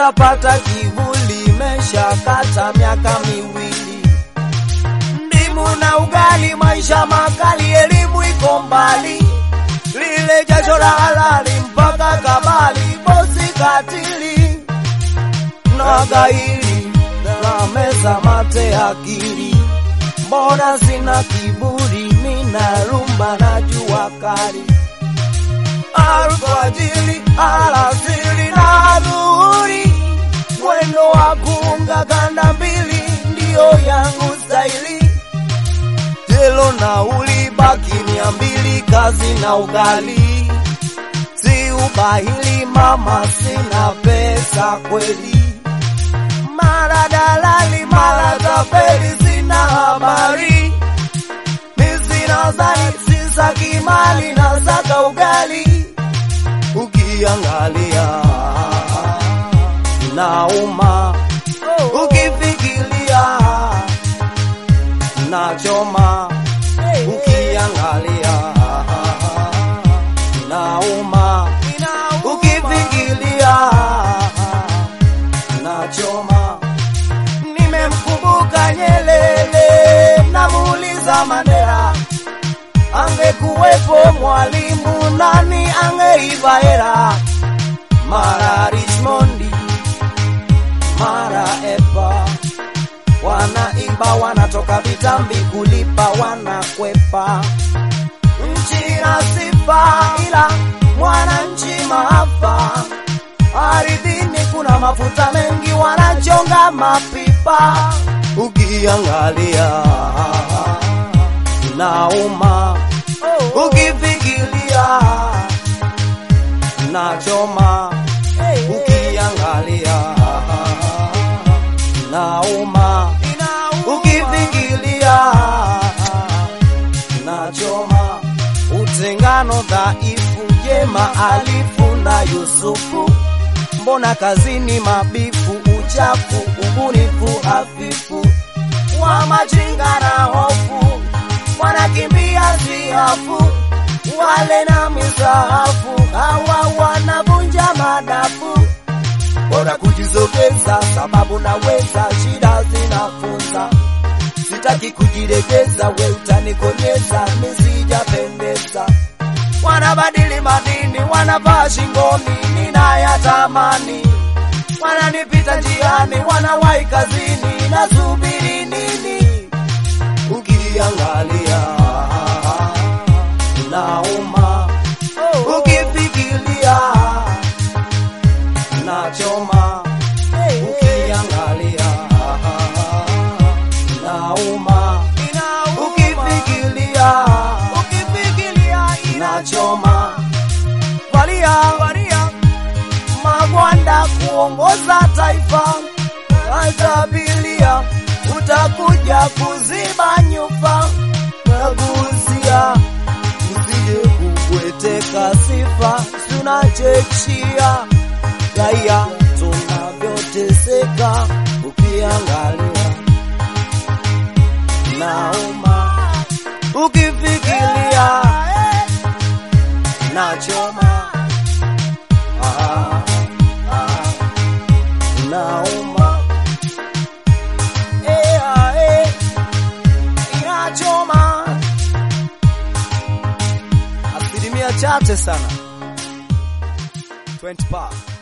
sijapata kivuli, imeshakata miaka miwili. Ndimu na ugali, maisha makali, elimu iko mbali. Lile jasho la halali mpaka kabali, bosi katili na gairi na meza mate akili. Mbona sina kiburi, mina rumba na jua kali. Alfajiri, alasiri na dhuhuri, mwendo wa kuunga kanda mbili ndio yangu staili. Jelo na ulibaki 200, kazi na ugali. Si ubahili mama, sina pesa kweli. Mara dalali, mara tapeli, sina habari. Sina zani, sisa kimali, na saka ugali. Ukiangalia nauma, ukifikiria nachoma. Ukiangalia nauma, ukifikiria nachoma. Nimemkumbuka Nyerere, namuuliza Mandela, angekuwepo mwalimu nani angeiva hera? Mara Richmondi, mara Epa, wanaiba wanatoka vitambi kulipa wanakwepa. Nchi na sifa ila mwananchi maafa. Ardhini kuna mafuta mengi, wanachonga mapipa. Ukiangalia nauma, ukifikiria nachoma. Ukiangalia nauma, ukifikiria nachoma. Utengano dhaifu, jema alifu na Yusufu. Mbona kazini mabifu, uchafu, ubunifu hafifu. Wa majinga na hofu, wanakimbia zihafu. Wale na mizahafu, hawa wanavunja madafu. Bora kujizogeza, sababu naweza, shida zinafunza. Sitaki kujiregeza, we utanikonyeza, nisijapendeza. Wanabadili madini, wanavaa shingoni, ninayatamani. Wananipita njiani, wanawahi kazini, nasubiri nini? Ukiangalia nauma, ukifikiria nachoma. Ukiangalia nauma, ukifikiria nachoma. Valia magwanda kuongoza taifa, atabilia utakuja kuziba nyufa. Nagusia usije kubweteka sifa, tunachechia raia tunavyoteseka. Ukiangalia nauma, ukifikiria nachoma. Nauma, inachoma. Asilimia chache sana 20%.